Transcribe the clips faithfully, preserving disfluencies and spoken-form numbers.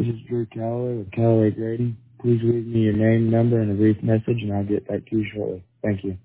This is Drew Calloway with Calloway Grading. Please leave me your name, number, and a brief message, and I'll get back to you shortly. Thank you.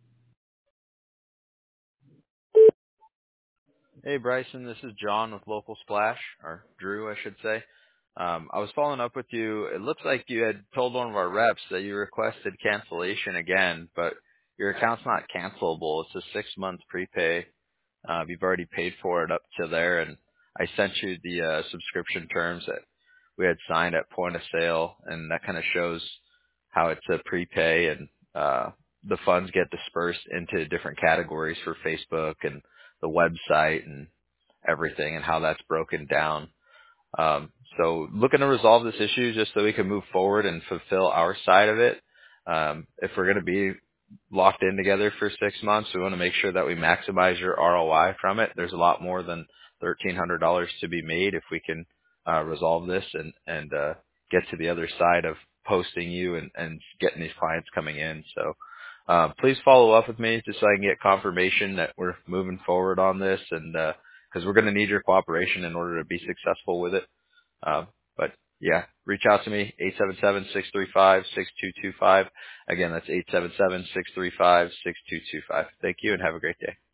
Hey Bryson, this is John with Local Splash, or Drew, I should say. Um, I was following up with you. It looks like you had told one of our reps that you requested cancellation again, but your account's not cancelable. It's a six-month prepay. Uh, you've already paid for it up to there, and I sent you the uh, subscription terms that we had signed at point of sale, and that kind of shows how it's a prepay, and uh, the funds get dispersed into different categories for Facebook and the website and everything, and how that's broken down. Um, so looking to resolve this issue just so we can move forward and fulfill our side of it. Um, if we're going to be locked in together for six months, we want to make sure that we maximize your R O I from it. There's a lot more than thirteen hundred dollars to be made if we can uh, resolve this and, and uh, get to the other side of posting you and, and getting these clients coming in. So uh, please follow up with me just so I can get confirmation that we're moving forward on this, and because we're going to need your cooperation in order to be successful with it. Um, but yeah, reach out to me, eight seven seven, six three five, six two two five. Again, that's eight seven seven, six three five, six two two five. Thank you and have a great day.